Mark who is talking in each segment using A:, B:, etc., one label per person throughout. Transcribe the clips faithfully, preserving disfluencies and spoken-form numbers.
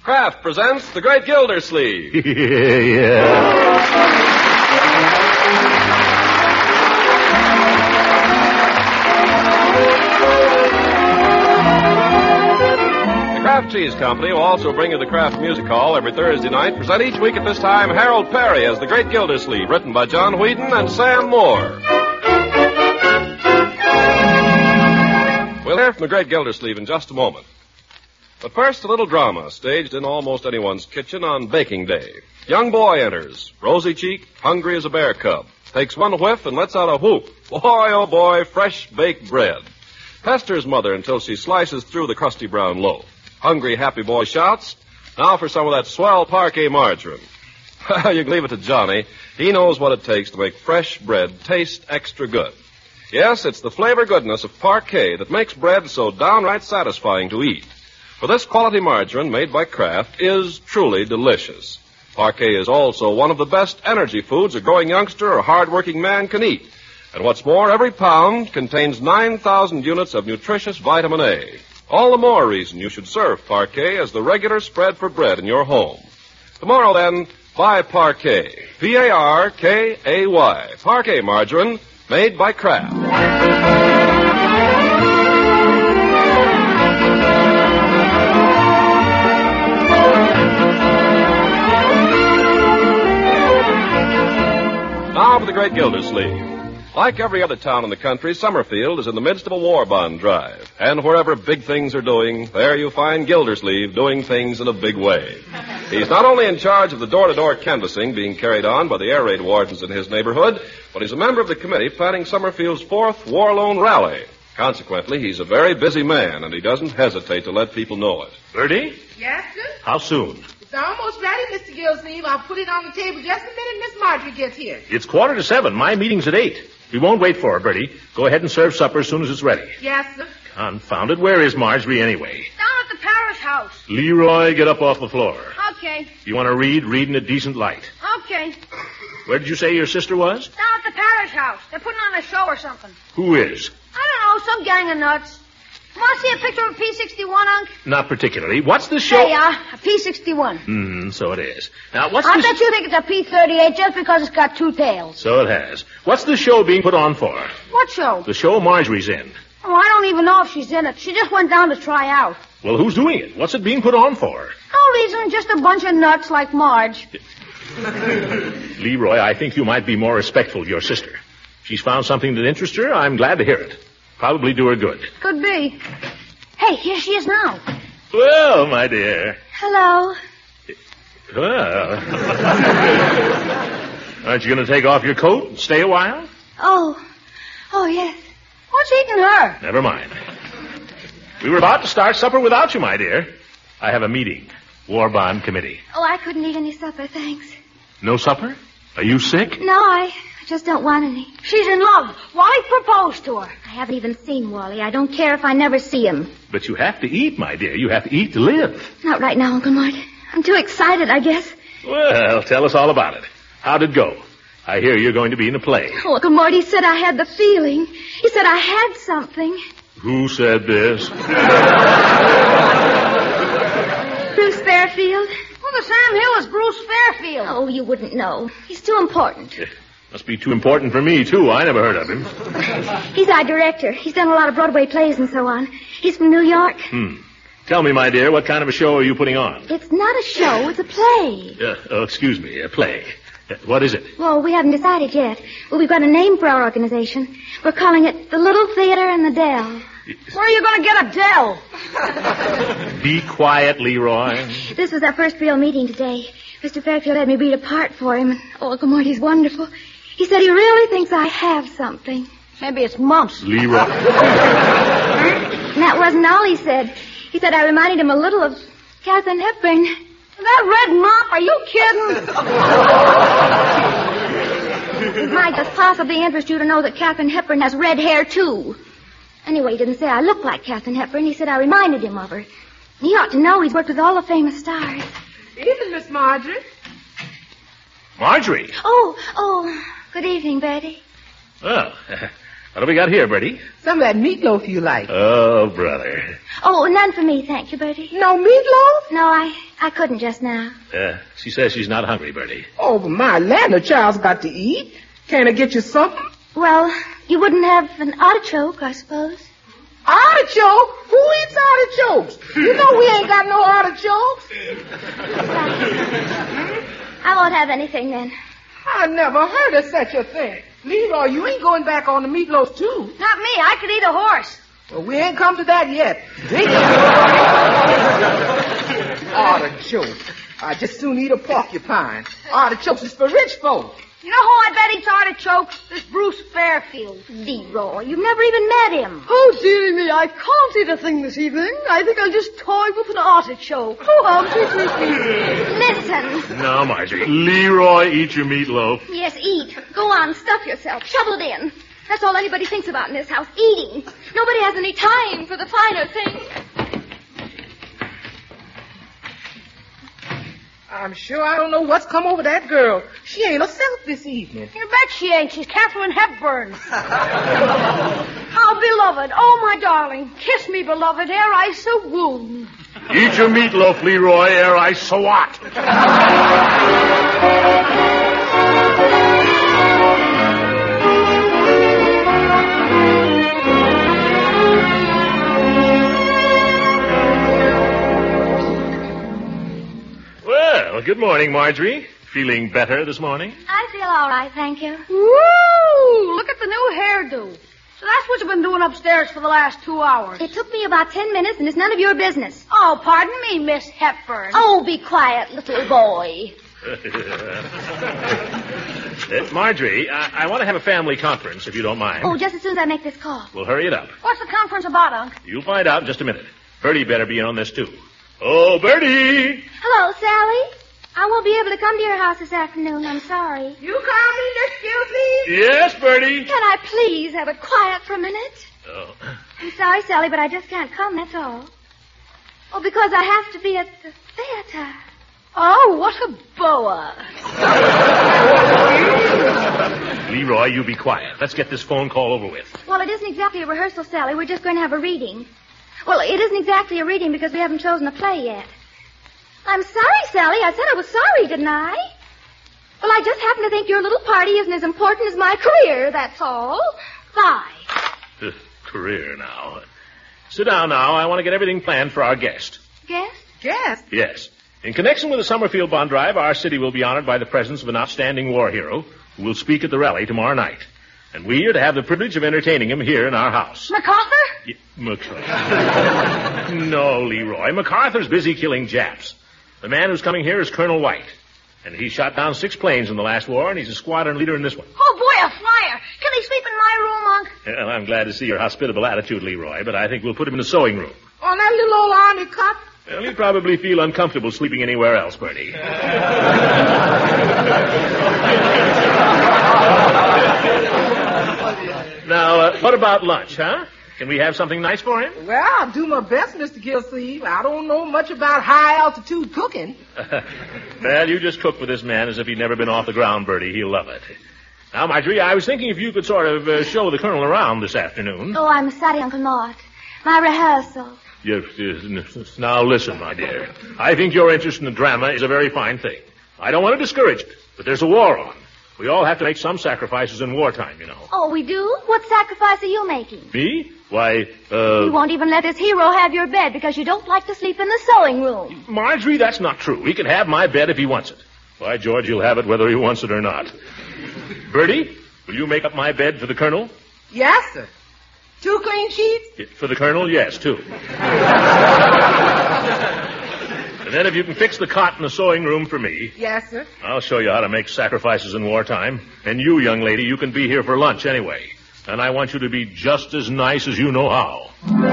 A: Kraft presents The Great Gildersleeve.
B: yeah.
A: The Kraft Cheese Company will also bring you the Kraft Music Hall every Thursday night. Present each week at this time Harold Perry as The Great Gildersleeve, written by John Whedon and Sam Moore. We'll hear from The Great Gildersleeve in just a moment. But first, a little drama staged in almost anyone's kitchen on baking day. Young boy enters, rosy-cheeked, hungry as a bear cub. Takes one whiff and lets out a whoop. Boy, oh boy, fresh baked bread. Pesters mother until she slices through the crusty brown loaf. Hungry, happy boy shouts, now for some of that swell parquet margarine. You can leave it to Johnny. He knows what it takes to make fresh bread taste extra good. Yes, it's the flavor goodness of parquet that makes bread so downright satisfying to eat. For this quality margarine made by Kraft is truly delicious. Parquet is also one of the best energy foods a growing youngster or hard-working man can eat. And what's more, every pound contains nine thousand units of nutritious vitamin A. All the more reason you should serve Parquet as the regular spread for bread in your home. Tomorrow, then, buy Parquet. P A R K A Y. Parquet margarine made by Kraft. Now for the Great Gildersleeve. Like every other town in the country, Summerfield is in the midst of a war bond drive. And wherever big things are doing, there you find Gildersleeve doing things in a big way. He's not only in charge of the door-to-door canvassing being carried on by the air raid wardens in his neighborhood, but he's a member of the committee planning Summerfield's fourth War Loan Rally. Consequently, he's a very busy man, and he doesn't hesitate to let people know it.
B: Bertie?
C: Yes, sir?
B: How soon?
C: It's almost ready, Mister Gildersleeve. I'll put it on the table just a minute Miss Marjorie gets here.
B: It's quarter to seven. My meeting's at eight. We won't wait for her, Bertie. Go ahead and serve supper as soon as it's ready.
C: Yes, sir.
B: Confound it. Where is Marjorie anyway?
D: Down at the parish house.
B: Leroy, get up off the floor.
D: Okay.
B: You want to read? Read in a decent light.
D: Okay.
B: Where did you say your sister was?
D: Down at the parish house. They're putting on a show or something.
B: Who is?
D: I don't know, some gang of nuts. Want to see a picture of a P sixty-one, Unc?
B: Not particularly. What's the show?
D: There you are, a P sixty-one.
B: Hmm, so it is. Now, what's
D: I
B: the...
D: bet you think it's a P thirty-eight just because it's got two tails.
B: So it has. What's the show being put on for?
D: What show?
B: The show Marjorie's in.
D: Oh, I don't even know if she's in it. She just went down to try out.
B: Well, who's doing it? What's it being put on for?
D: No reason, just a bunch of nuts like Marge.
B: Leroy, I think you might be more respectful of your sister. She's found something that interests her. I'm glad to hear it. Probably do her good.
D: Could be. Hey, here she is now.
B: Well, my dear.
D: Hello.
B: Well. Aren't you going to take off your coat and stay a while?
D: Oh. Oh, yes. What's eating her?
B: Never mind. We were about to start supper without you, my dear. I have a meeting. War Bond Committee.
D: Oh, I couldn't eat any supper, thanks.
B: No supper? Are you sick?
D: No, I just don't want any. She's in love. Wally proposed to her. I haven't even seen Wally. I don't care if I never see him.
B: But you have to eat, my dear. You have to eat to live.
D: Not right now, Uncle Mort. I'm too excited, I guess.
B: Well, tell us all about it. How'd it go? I hear you're going to be in a play.
D: Oh, Uncle Mort, he said I had the feeling. He said I had something.
B: Who said this?
D: Bruce Fairfield.
C: Well, the Sam Hill is Bruce Fairfield.
D: Oh, you wouldn't know. He's too important.
B: Must be too important for me, too. I never heard of him.
D: He's our director. He's done a lot of Broadway plays and so on. He's from New York.
B: Hmm. Tell me, my dear, what kind of a show are you putting on?
D: It's not a show. It's a play.
B: Uh, oh, excuse me, a play. Uh, what is it?
D: Well, we haven't decided yet. Well, we've got a name for our organization. We're calling it the Little Theater in the Dell.
C: Where are you going to get a Dell?
B: Be quiet, Leroy.
D: This was our first real meeting today. Mister Fairfield had me read a part for him, and oh, Uncle Morty's wonderful. He said he really thinks I have something.
C: Maybe it's mumps.
B: Leroy.
D: And that wasn't all he said. He said I reminded him a little of Katharine Hepburn.
C: That red mop, are you kidding?
D: It might just possibly interest you to know that Katharine Hepburn has red hair, too. Anyway, he didn't say I looked like Katharine Hepburn. He said I reminded him of her. He ought to know he's worked with all the famous stars.
C: Evening, Miss Marjorie.
B: Marjorie.
D: Oh, oh, good evening, Bertie.
B: Well, what have we got here, Bertie?
C: Some of that meatloaf you like.
B: Oh, brother.
D: Oh, none for me, thank you, Bertie.
C: No meatloaf?
D: No, I I couldn't just now.
B: Uh, she says she's not hungry, Bertie.
C: Oh, but my land, the child's got to eat. Can't I get you something?
D: Well, you wouldn't have an artichoke, I suppose.
C: Artichoke? Who eats artichokes? You know we ain't got no artichokes.
D: I won't have anything then.
C: I never heard of such a thing. Leroy, you ain't going back on the meatloaf, too.
E: Not me. I could eat a horse.
C: Well, we ain't come to that yet. Artichoke. I just soon eat a porcupine. Artichokes is for rich folk.
E: You know who I bet eats artichokes? This Bruce Fairfield.
D: Leroy, you've never even met him.
E: Oh, dearie me, I can't eat a thing this evening. I think I'll just toy with an artichoke. Oh, how sweet.
D: Listen.
B: No, Marjorie. Leroy, eat your meatloaf.
D: Yes, eat. Go on, stuff yourself. Shovel it in. That's all anybody thinks about in this house, eating. Nobody has any time for the finer things.
C: I'm sure I don't know what's come over that girl. She ain't herself this evening.
E: You bet she ain't. She's Catherine Hepburn. How beloved. Oh, my darling. Kiss me, beloved, ere I so wound.
B: Eat your meatloaf, Leroy, ere I so what. Well, good morning, Marjorie. Feeling better this morning?
D: I feel all right, thank you.
E: Woo! Look at the new hairdo. So that's what you've been doing upstairs for the last two hours.
D: It took me about ten minutes, and it's none of your business.
E: Oh, pardon me, Miss Hepburn.
D: Oh, be quiet, little boy.
B: uh, Marjorie, I, I want to have a family conference, if you don't mind.
D: Oh, just as soon as I make this call.
B: Well, hurry it up.
E: What's the conference about, Unc?
B: You'll find out in just a minute. Bertie better be in on this, too. Oh, Bertie!
D: Hello, Sally. I won't be able to come to your house this afternoon. I'm sorry.
C: You call me, Miss Gilsey?
B: Yes, Bertie.
D: Can I please have it quiet for a minute?
B: Oh.
D: I'm sorry, Sally, but I just can't come, that's all. Oh, because I have to be at the theater.
E: Oh, what a boa.
B: Leroy, you be quiet. Let's get this phone call over with.
D: Well, it isn't exactly a rehearsal, Sally. We're just going to have a reading. Well, it isn't exactly a reading because we haven't chosen a play yet. I'm sorry, Sally. I said I was sorry, didn't I? Well, I just happen to think your little party isn't as important as my career, that's all. Bye.
B: Uh, career now. Sit down now. I want to get everything planned for our guest.
D: Guest?
C: Guest?
B: Yes. In connection with the Summerfield Bond Drive, our city will be honored by the presence of an outstanding war hero who will speak at the rally tomorrow night. And we are to have the privilege of entertaining him here in our house.
E: MacArthur?
B: Yeah, MacArthur. No, Leroy. MacArthur's busy killing Japs. The man who's coming here is Colonel White. And he shot down six planes in the last war, and he's a squadron leader in this one.
E: Oh, boy, a flyer. Can he sleep in my room, Unc?
B: Well, I'm glad to see your hospitable attitude, Leroy, but I think we'll put him in the sewing room.
C: On that little old army cot?
B: Well, he'll probably feel uncomfortable sleeping anywhere else, Bertie. Now, uh, what about lunch, huh? Can we have something nice for him?
C: Well, I'll do my best, Mister Gilsey. I don't know much about high-altitude cooking.
B: Well, you just cook with this man as if he'd never been off the ground, Bertie. He'll love it. Now, Marjorie, I was thinking if you could sort of uh, show the Colonel around this afternoon.
D: Oh, I'm sorry, Uncle Mort. My rehearsal.
B: Yes, yes, now, listen, my dear. I think your interest in the drama is a very fine thing. I don't want to discourage it, but there's a war on. We all have to make some sacrifices in wartime, you know.
D: Oh, we do? What sacrifice are you making?
B: Me? Why, uh...
D: You won't even let this hero have your bed because you don't like to sleep in the sewing room.
B: Marjorie, that's not true. He can have my bed if he wants it. Why, George, he'll have it whether he wants it or not. Bertie, will you make up my bed for the Colonel?
C: Yes, sir. Two clean sheets?
B: For the Colonel, yes, two. And then if you can fix the cot in the sewing room for me.
C: Yes, sir.
B: I'll show you how to make sacrifices in wartime. And you, young lady, you can be here for lunch anyway. And I want you to be just as nice as you know how.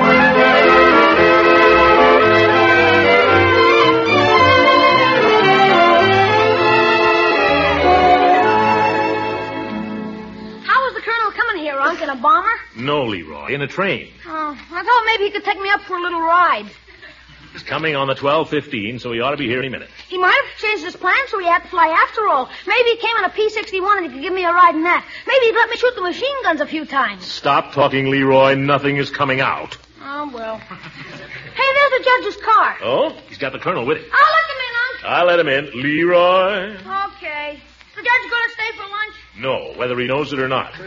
E: How is the Colonel coming here, Unc, in a bomber?
B: No, Leroy, in a train.
E: Oh, I thought maybe he could take me up for a little ride.
B: He's coming on the twelve fifteen, so he ought to be here any minute.
E: He might have changed his plans so he had to fly after all. Maybe he came in a P sixty-one and he could give me a ride in that. Maybe he'd let me shoot the machine guns a few times.
B: Stop talking, Leroy. Nothing is coming out.
E: Oh, well. Hey, there's the judge's car.
B: Oh? He's got the Colonel with him.
E: Oh, look at
B: I'll let him in. Leroy?
E: Okay. The judge going to stay for lunch?
B: No, whether he knows it or not.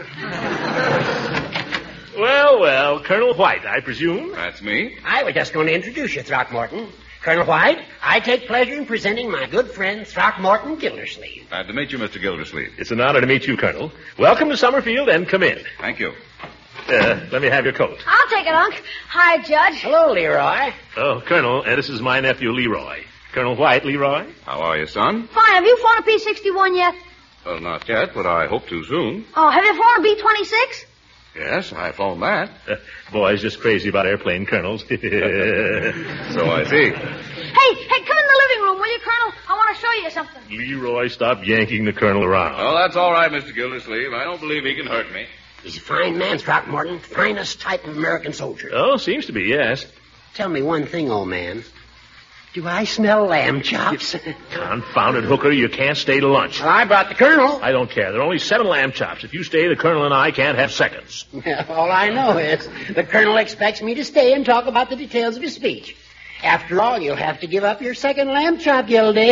B: Well, well, Colonel White, I presume?
F: That's me.
G: I was just going to introduce you, Throckmorton. Colonel White, I take pleasure in presenting my good friend, Throckmorton Gildersleeve.
F: Glad to meet you, Mister Gildersleeve.
B: It's an honor to meet you, Colonel. Welcome to Summerfield, and come in.
F: Thank you.
B: Uh, let me have your coat.
E: I'll take it, Unc. Hi, Judge.
G: Hello, Leroy.
B: Oh, Colonel, uh, this is my nephew, Leroy. Colonel White, Leroy?
F: How are you, son?
E: Fine. Have you flown a P sixty-one yet?
F: Well, not yet, but I hope to soon.
E: Oh, have you flown a B twenty-six?
F: Yes, I've flown that.
B: Uh, boy's just crazy about airplane colonels.
F: So I see.
E: Hey, hey, come in the living room, will you, Colonel? I want to show you something.
B: Leroy, stop yanking the colonel around.
F: Well, that's all right, Mister Gildersleeve. I don't believe he can hurt me.
G: He's a fine man, Throckmorton. Finest type of American soldier.
B: Oh, seems to be, yes.
G: Tell me one thing, old man. Do I smell lamb chops?
B: Confounded hooker, you can't stay to lunch.
G: Well, I brought the colonel.
B: I don't care. There are only seven lamb chops. If you stay, the colonel and I can't have seconds.
G: All I know is the colonel expects me to stay and talk about the details of his speech. After all, you'll have to give up your second lamb chop, Gildy.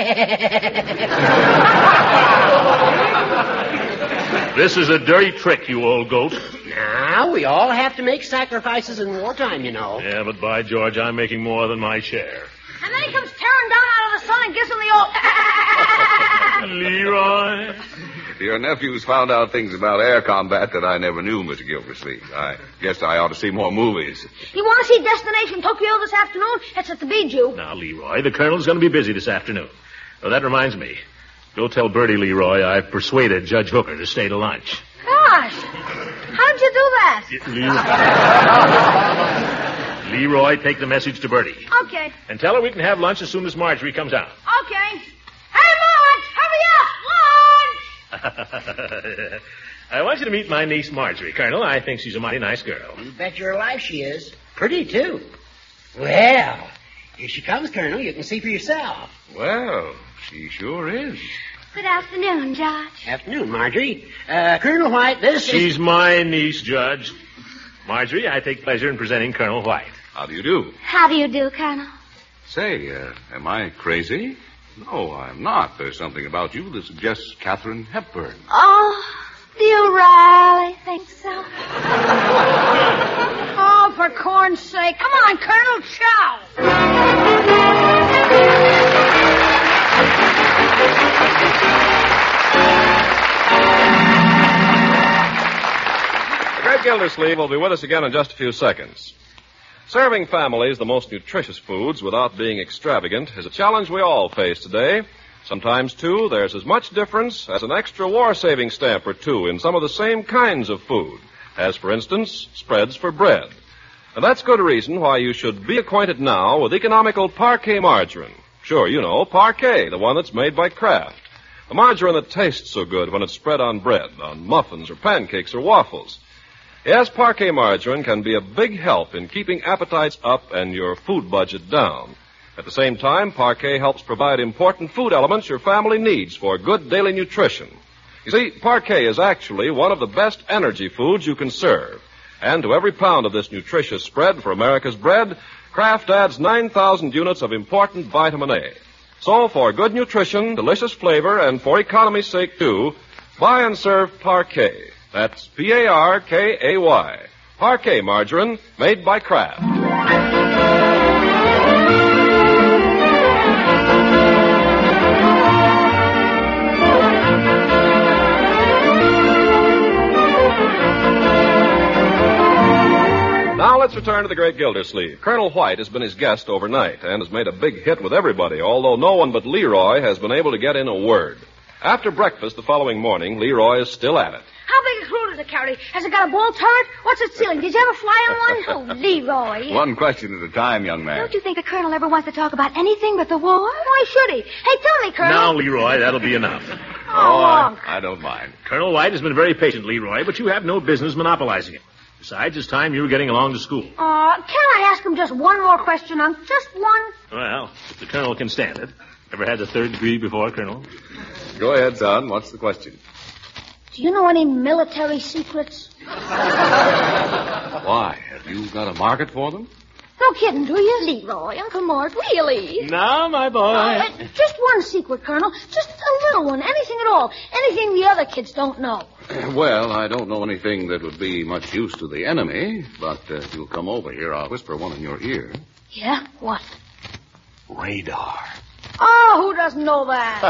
B: This is a dirty trick, you old goat.
G: Now, we all have to make sacrifices in wartime, you know.
B: Yeah, but by George, I'm making more than my share.
E: And then he comes tearing down out of the sun and gives him the old...
B: Leroy?
F: Your nephew's found out things about air combat that I never knew, Mister Gildersleeve. I guess I ought to see more movies.
E: You want to see Destination Tokyo this afternoon? It's at the Bijou.
B: Now, Leroy, the colonel's going to be busy this afternoon. Oh, that reminds me. Go tell Bertie, Leroy, I've persuaded Judge Hooker to stay to lunch.
E: Gosh, how'd you do that?
B: Leroy, Leroy, take the message to Bertie.
E: Okay.
B: And tell her we can have lunch as soon as Marjorie comes out.
E: Okay. Hey, Marge, hurry up! Marge!
B: I want you to meet my niece, Marjorie, Colonel. I think she's a mighty nice girl.
G: You bet your life she is. Pretty, too. Well, here she comes, Colonel. You can see for yourself.
F: Well, she sure is.
D: Good afternoon, Judge.
G: Afternoon, Marjorie. Uh, Colonel White, this
B: She's
G: is...
B: my niece, Judge. Marjorie, I take pleasure in presenting Colonel White.
F: How do you do?
D: How do you do, Colonel?
F: Say, uh, am I crazy? No, I'm not. There's something about you that suggests Katharine Hepburn.
D: Oh, do you really think so?
E: Oh, for corn's sake. Come on, Colonel, chow.
A: The great Gildersleeve will be with us again in just a few seconds. Serving families the most nutritious foods without being extravagant is a challenge we all face today. Sometimes, too, there's as much difference as an extra war-saving stamp or two in some of the same kinds of food, as, for instance, spreads for bread. And that's good reason why you should be acquainted now with economical Parquet margarine. Sure, you know, Parquet, the one that's made by Kraft. The margarine that tastes so good when it's spread on bread, on muffins or pancakes or waffles. Yes, Parquet margarine can be a big help in keeping appetites up and your food budget down. At the same time, Parquet helps provide important food elements your family needs for good daily nutrition. You see, Parquet is actually one of the best energy foods you can serve. And to every pound of this nutritious spread for America's bread, Kraft adds nine thousand units of important vitamin A. So for good nutrition, delicious flavor, and for economy's sake, too, buy and serve Parquet. That's P A R K A Y. Parquet margarine made by Kraft. Now let's return to the great Gildersleeve. Colonel White has been his guest overnight and has made a big hit with everybody, although no one but Leroy has been able to get in a word. After breakfast the following morning, Leroy is still at it.
E: How big a crew does it carry? Has it got a ball turret? What's its ceiling? Did you ever fly on one? Oh, Leroy.
F: One question at a time, young man.
D: Don't you think the Colonel ever wants to talk about anything but the war?
E: Why should he? Hey, tell me, Colonel.
B: Now, Leroy, that'll be enough.
E: Oh,
F: I,
E: Unc.
F: I don't mind.
B: Colonel White has been very patient, Leroy, but you have no business monopolizing him. Besides, it's time you were getting along to school.
E: Uh, can I ask him just one more question, Unc? Just one?
B: Well, if the Colonel can stand it. Ever had the third degree before, Colonel?
F: Go ahead, son. What's the question?
E: Do you know any military secrets?
F: Why? Have you got a market for them?
E: No, No kidding, do you?
D: Leroy, Uncle Mort, really?
B: Now, my boy.
E: Uh, just one secret, Colonel. Just a little one. Anything at all. Anything the other kids don't know.
F: Well, I don't know anything that would be much use to the enemy, but uh, if you'll come over here, I'll whisper one in your ear.
E: Yeah? What?
F: Radar.
E: Oh, who doesn't know that?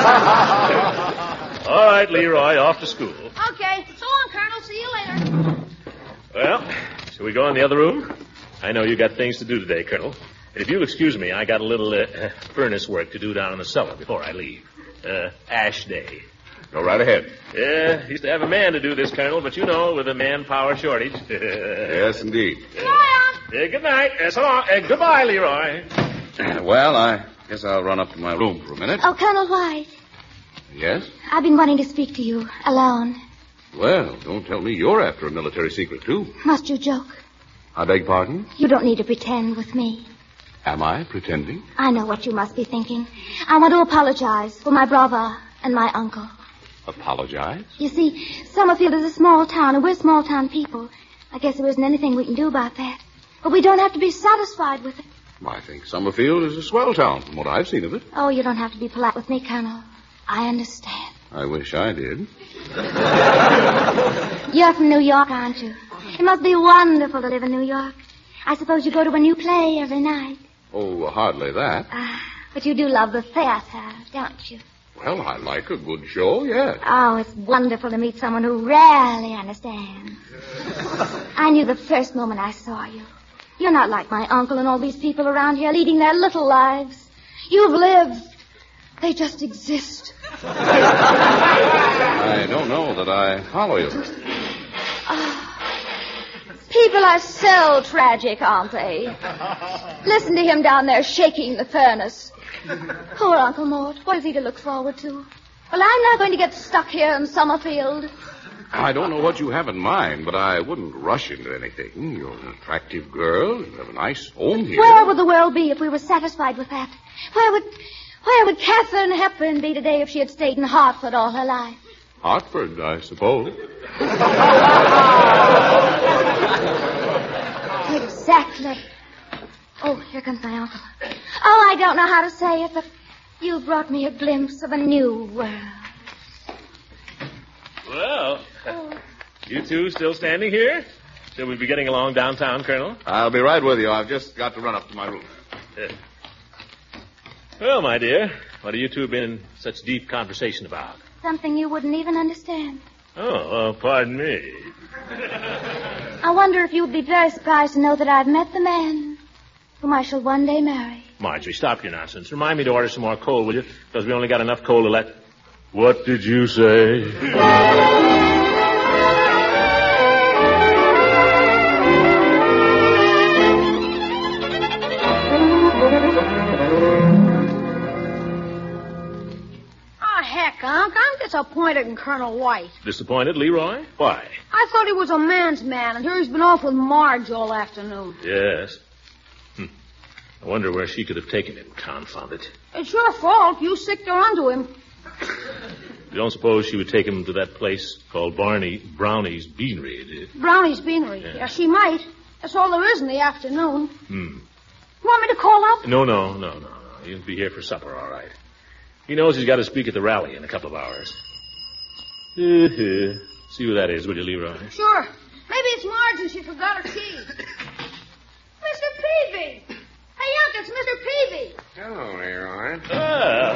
B: All right, Leroy, off to school.
E: Okay. So long, Colonel. See you later.
B: Well, shall we go in the other room? I know you got things to do today, Colonel. And if you'll excuse me, I got a little uh, furnace work to do down in the cellar before I leave. Uh, ash day.
F: Go right ahead.
B: Yeah, used to have a man to do this, Colonel, but you know, with a manpower shortage.
F: Yes, indeed.
B: Yeah, good night. Uh, so long. Uh, goodbye, Leroy.
F: Well, I guess I'll run up to my room for a minute.
D: Oh, Colonel White,
F: Yes?
D: I've been wanting to speak to you alone.
F: Well, don't tell me you're after a military secret, too.
D: Must you joke?
F: I beg pardon?
D: You don't need to pretend with me.
F: Am I pretending?
D: I know what you must be thinking. I want to apologize for my brother and my uncle.
F: Apologize?
D: You see, Summerfield is a small town, and we're small-town people. I guess there isn't anything we can do about that. But we don't have to be satisfied with it.
F: I think Summerfield is a swell town from what I've seen of it.
D: Oh, you don't have to be polite with me, Colonel. I understand.
F: I wish I did.
D: You're from New York, aren't you? It must be wonderful to live in New York. I suppose you go to a new play every night.
F: Oh, hardly that.
D: Ah, but you do love the theater, don't you?
F: Well, I like a good show, yes.
D: Oh, it's wonderful to meet someone who really understands. I knew the first moment I saw you. You're not like my uncle and all these people around here leading their little lives. You've lived. They just exist.
F: I don't know that I follow you.
D: People are so tragic, aren't they? Listen to him down there shaking the furnace. Poor Uncle Mort. What is he to look forward to? Well, I'm not going to get stuck here in Summerfield.
F: I don't know what you have in mind, but I wouldn't rush into anything. You're an attractive girl. You have a nice home here.
D: Where would the world be if we were satisfied with that? Where would, where would Catherine Hepburn be today if she had stayed in Hartford all her life?
F: Hartford, I suppose.
D: Exactly. Oh, here comes my uncle. Oh, I don't know how to say it, but you brought me a glimpse of a new world.
B: Well, you two still standing here? Shall we be getting along downtown, Colonel?
F: I'll be right with you. I've just got to run up to my room.
B: Yeah. Well, my dear, what have you two been in such deep conversation about?
D: Something you wouldn't even understand.
B: Oh, uh, pardon me.
D: I wonder if you would be very surprised to know that I've met the man whom I shall one day marry.
B: Marjorie, stop your nonsense. Remind me to order some more coal, will you? Because we only got enough coal to let... What did you say?
E: Heck, Unc, I'm disappointed in Colonel White.
B: Disappointed, Leroy? Why?
E: I thought he was a man's man, and here he's been off with Marge all afternoon.
B: Yes. Hm. I wonder where she could have taken him, confound it.
E: It's your fault. You sicked her onto him.
B: You don't suppose she would take him to that place called Barney Brownie's Beanery, do you?
E: Brownie's Beanery.
B: Yeah.
E: Yeah, she might. That's all there is in the afternoon.
B: Hmm.
E: You want me to call up?
B: No, no, no, no, no. He'll be here for supper, all right. He knows he's got to speak at the rally in a couple of hours. See who that is, will you, Leroy?
E: Sure. Maybe it's Marge and she forgot her key. Mister Peavy! Hey, Unc, it's Mister Peavy.
H: Hello, Leroy.
B: Ah.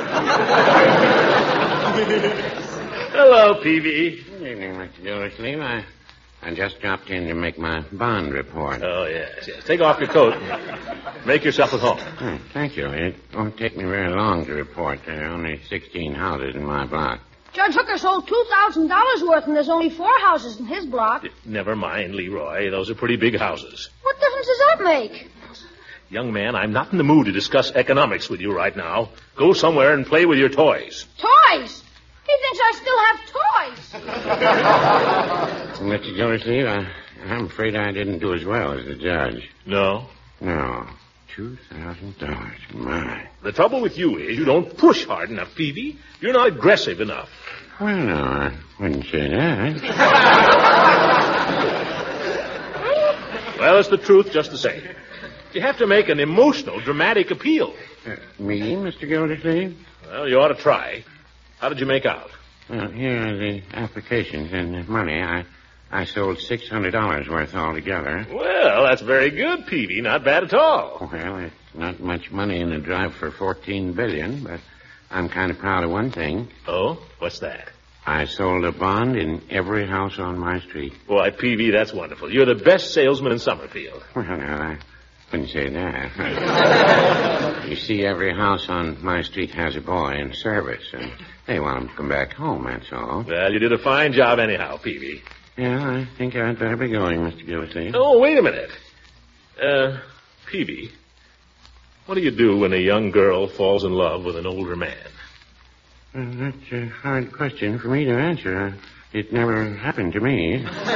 B: Hello, Peavy.
H: Good evening, Mister Gildersleeve. I, I just dropped in to make my bond report.
B: Oh, yes, yes. Take off your coat and make yourself at home.
H: Oh, thank you. It won't take me very long to report. There are only sixteen houses in my block.
E: Judge Hooker sold two thousand dollars worth, and there's only four houses in his block.
B: Never mind, Leroy. Those are pretty big houses.
E: What difference does that make?
B: Young man, I'm not in the mood to discuss economics with you right now. Go somewhere and play with your toys.
E: Toys? He thinks I still have toys.
H: Mister Gildersleeve, I, I'm afraid I didn't do as well as the judge.
B: No?
H: No. Two thousand dollars. My.
B: The trouble with you is you don't push hard enough, Peavy. You're not aggressive enough.
H: Well, no, I wouldn't say that.
B: Well, it's the truth just the same. You have to make an emotional, dramatic appeal.
H: Uh, me, Mister Gildersleeve?
B: Well, you ought to try. How did you make out?
H: Well, here are the applications and the money. I I sold six hundred dollars worth altogether.
B: Well, that's very good, Peavy. Not bad at all.
H: Well, it's not much money in the drive for fourteen billion dollars, but I'm kind of proud of one thing.
B: Oh? What's that?
H: I sold a bond in every house on my street.
B: Boy, Peavy, that's wonderful. You're the best salesman in Summerfield.
H: Well, no, I wouldn't say that. You see, every house on my street has a boy in service, and they want him to come back home, that's all.
B: Well, you did a fine job anyhow, Peavy.
H: Yeah, I think I'd better be going, Mister Gildersleeve.
B: Oh, wait a minute. Uh, Peavy, what do you do when a young girl falls in love with an older man?
H: Well, that's a hard question for me to answer. It never happened to me.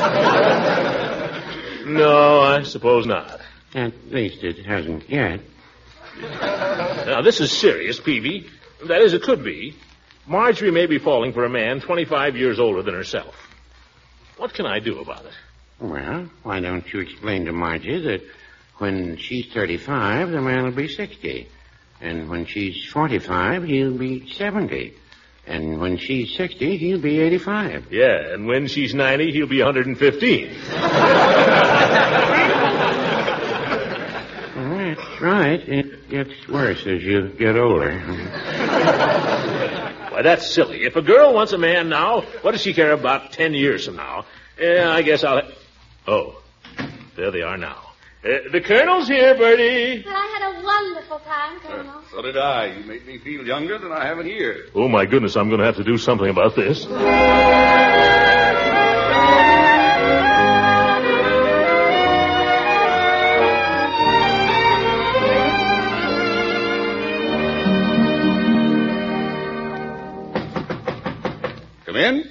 B: No, I suppose not.
H: At least it hasn't yet.
B: Now, this is serious, Peavy. That is, it could be. Marjorie may be falling for a man twenty-five years older than herself. What can I do about it?
H: Well, why don't you explain to Margie that when she's thirty-five, the man will be sixty. And when she's forty-five, he'll be seventy. And when she's sixty, he'll be eighty-five.
B: Yeah, and when she's ninety, he'll be one hundred fifteen.
H: Well, that's right. It gets worse as you get older.
B: Why, that's silly. If a girl wants a man now, what does she care about ten years from now? Yeah, I guess I'll... Oh, there they are now. Uh, the Colonel's here, Bertie.
D: Well, I had a wonderful time, Colonel.
F: Uh, so did I. You made me feel younger than I have in years.
B: Oh, my goodness, I'm going to have to do something about this.
F: Come in?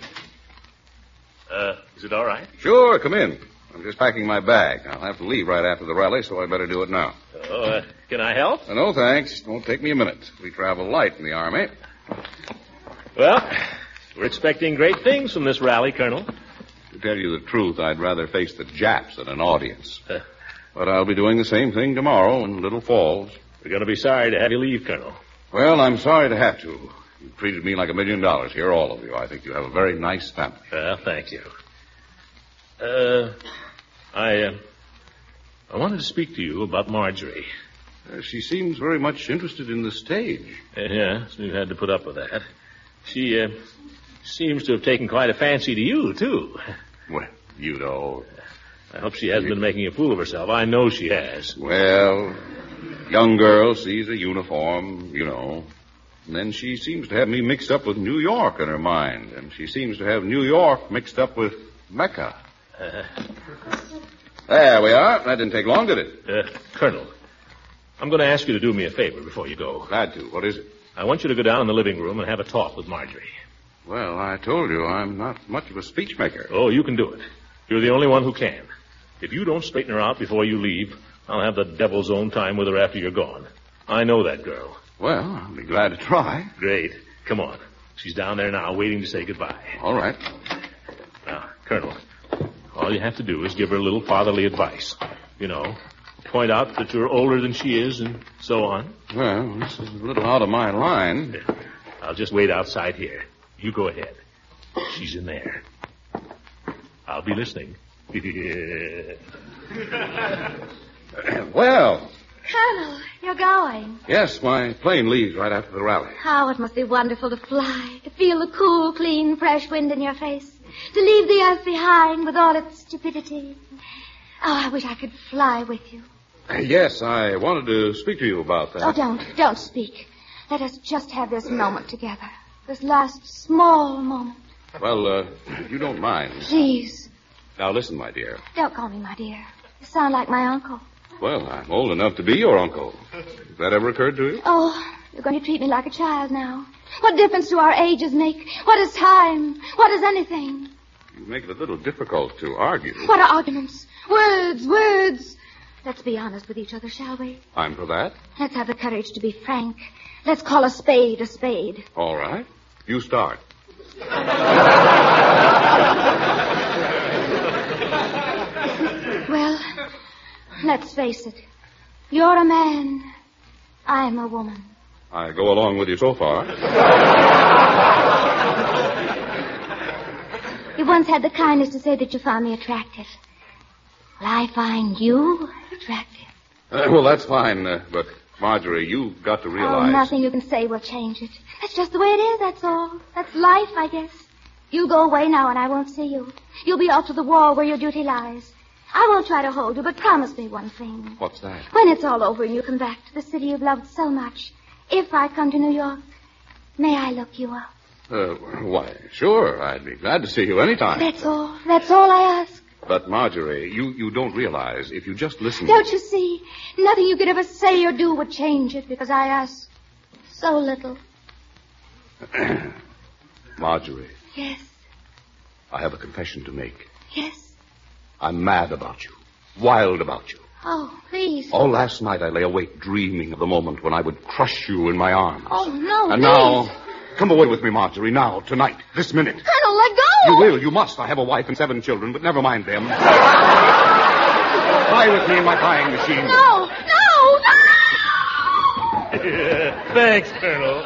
B: Uh, is it all right?
F: Sure, come in. I'm just packing my bag. I'll have to leave right after the rally, so I better do it now.
B: Oh, uh, can I help?
F: Uh, no, thanks. Won't take me a minute. We travel light in the Army.
B: Well, we're expecting great things from this rally, Colonel.
F: To tell you the truth, I'd rather face the Japs than an audience.
B: Uh,
F: But I'll be doing the same thing tomorrow in Little Falls.
B: we're going to be sorry to have you leave, Colonel.
F: Well, I'm sorry to have to. You've treated me like a million dollars here, all of you. I think you have a very nice family.
B: Well, thank you. Uh, I, uh, I wanted to speak to you about Marjorie.
F: Uh, she seems very much interested in the stage.
B: Uh, yeah, so we've had to put up with that. She, uh, seems to have taken quite a fancy to you, too.
F: Well, you know.
B: I hope she hasn't been making a fool of herself. I know she has.
F: Well, young girl sees a uniform, you know. And then she seems to have me mixed up with New York in her mind. And she seems to have New York mixed up with Mecca.
B: Uh,
F: There we are. That didn't take long, did it?
B: uh, Colonel, I'm going to ask you to do me a favor before you go.
F: Glad to. What is it?
B: I want you to go down in the living room and have a talk with Marjorie.
F: Well, I told you I'm not much of a speech maker.
B: Oh, you can do it. You're the only one who can. If you don't straighten her out before you leave, I'll have the devil's own time with her after you're gone. I know that girl.
F: Well, I'll be glad to try.
B: Great. Come on. She's down there now waiting to say goodbye.
F: All right.
B: Now, Colonel, all you have to do is give her a little fatherly advice. You know, point out that you're older than she is and so on.
F: Well, this is a little out of my line.
B: I'll just wait outside here. You go ahead. She's in there. I'll be listening.
F: Well,
D: Colonel, you're going.
F: yes, my plane leaves right after the rally.
D: Oh, it must be wonderful to fly, to feel the cool, clean, fresh wind in your face, to leave the earth behind with all its stupidity. Oh, I wish I could fly with you.
F: Uh, Yes, I wanted to speak to you about that.
D: Oh, don't, don't speak. Let us just have this moment together. This last small moment.
F: Well, uh, you don't mind.
D: Please,
F: Now, listen, my dear.
D: don't call me my dear. You sound like my uncle.
F: Well, I'm old enough to be your uncle. Has that ever occurred to you?
D: Oh, you're going to treat me like a child now. What difference do our ages make? What is time? What is anything?
F: You make it a little difficult to argue.
D: What are arguments? Words, words. Let's be honest with each other, shall we?
F: I'm for that.
D: Let's have the courage to be frank. Let's call a spade a spade.
F: All right. You start.
D: Well, let's face it. You're a man. I'm a woman.
F: I go along with you so far.
D: You once had the kindness to say that you found me attractive. Well, I find you attractive.
F: Uh, well, that's fine, uh, but Marjorie, you've got to realize...
D: Oh, nothing you can say will change it. That's just the way it is, that's all. That's life, I guess. You go away now and I won't see you. You'll be off to the wall where your duty lies. I won't try to hold you, but promise me one thing.
F: What's that?
D: When it's all over and you come back to the city you've loved so much, if I come to New York, may I look you up?
F: Uh, why, sure. I'd be glad to see you anytime.
D: That's all. That's all I ask.
F: But, Marjorie, you, you don't realize if you just listen...
D: Don't you see? Nothing you could ever say or do would change it because I ask so little.
F: Marjorie.
D: Yes.
F: I have a confession to make.
D: Yes.
F: I'm mad about you. Wild about you.
D: Oh, please.
F: All last night I lay awake dreaming of the moment when I would crush you in my arms.
D: Oh, no,
F: And
D: please.
F: now, come away with me, Marjorie, now, tonight, this minute.
D: Colonel, let go.
F: You will, you must. I have a wife and seven children, but never mind them. Fly with me in my flying machine.
D: No, no, no!
B: Thanks, Colonel.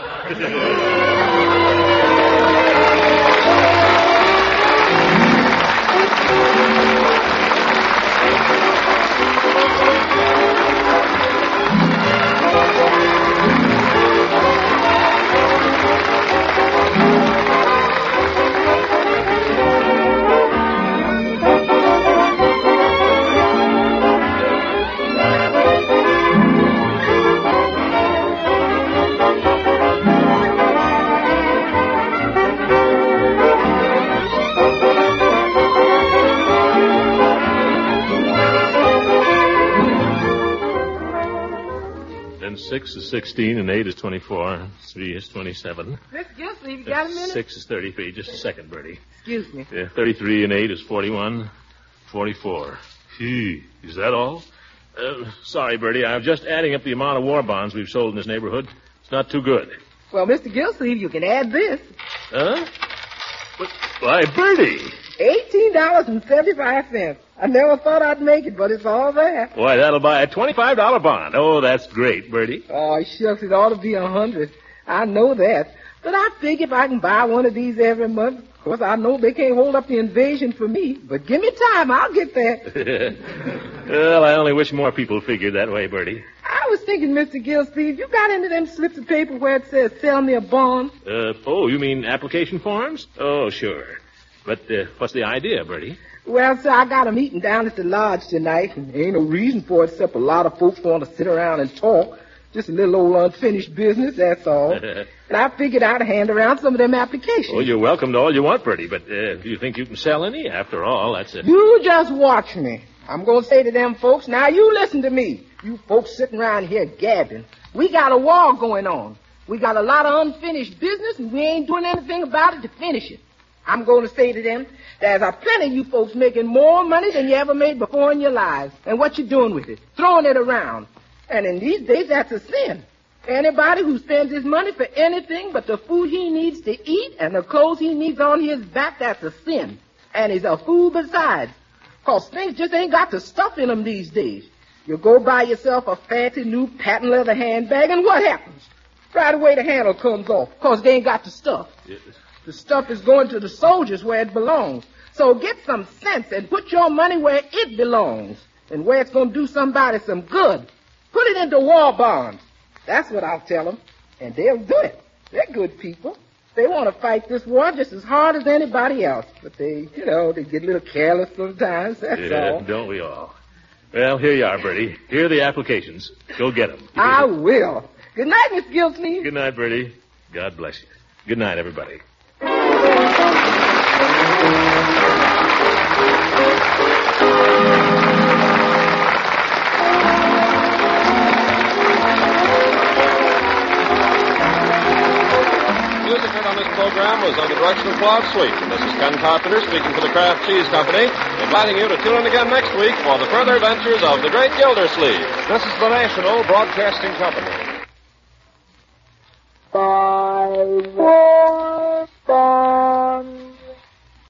B: Six is sixteen, and eight is twenty-four. Three is twenty-seven.
C: Mister Gilsleeve, you got a minute?
B: Six is thirty-three. Just a second, Bertie.
C: Excuse me.
B: Yeah, thirty-three and eight is forty-one. Forty-four. Gee, is that all? Uh, sorry, Bertie. I'm just adding up the amount of war bonds we've sold in this neighborhood. It's not too good.
C: Well, Mister Gilsleeve, you can add this.
B: Huh? But, why, Bertie.
C: Eighteen dollars and seventy-five cents. I never thought I'd make it, but it's all there.
B: Why, that'll buy a twenty-five dollar bond. Oh, that's great, Bertie.
C: Oh, shucks, it ought to be a hundred. I know that. But I figure if I can buy one of these every month, of course, I know they can't hold up the invasion for me. But give me time, I'll get there.
B: Well, I only wish more people figured that way, Bertie.
C: I was thinking, Mister Gilsleeve, you got into them slips of paper where it says, sell me a bond?
B: Uh, oh, you mean application forms? Oh, sure. But uh, what's the idea, Bertie?
C: Well, sir, I got a meeting down at the lodge tonight, and there ain't no reason for it except a lot of folks want to sit around and talk. Just a little old unfinished business, that's all. And I figured I'd hand around some of them applications.
B: Well, you're welcome to all you want, Bertie, but uh, do you think you can sell any? After all, that's it.
C: You just watch me. I'm going to say to them folks, now you listen to me. You folks sitting around here gabbing. We got a war going on. We got a lot of unfinished business, and we ain't doing anything about it to finish it. I'm going to say to them, there's a plenty of you folks making more money than you ever made before in your lives. And what you doing with it? Throwing it around. And in these days, that's a sin. Anybody who spends his money for anything but the food he needs to eat and the clothes he needs on his back, that's a sin. And he's a fool besides. Because things just ain't got the stuff in them these days. You go buy yourself a fancy new patent leather handbag, and what happens? Right away the handle comes off, because they ain't got the stuff.
B: Yes.
C: The stuff is going to the soldiers where it belongs. So get some sense and put your money where it belongs and where it's going to do somebody some good. Put it into war bonds. That's what I'll tell them. And they'll do it. They're good people. They want to fight this war just as hard as anybody else. But they, you know, they get a little careless sometimes, that's
B: yeah,
C: all.
B: Don't we all? Well, here you are, Bertie. Here are the applications. Go get them.
C: I will. Good night, Miss Gilsleeve.
B: Good night, Bertie. God bless you. Good night, everybody.
A: Music heard on this program was under the direction of Claude Sweet. This is Ken Carpenter speaking for the Kraft Cheese Company, inviting you to tune in again next week for the further adventures of the great Gildersleeve.
I: This is the National Broadcasting Company.
C: Five, four.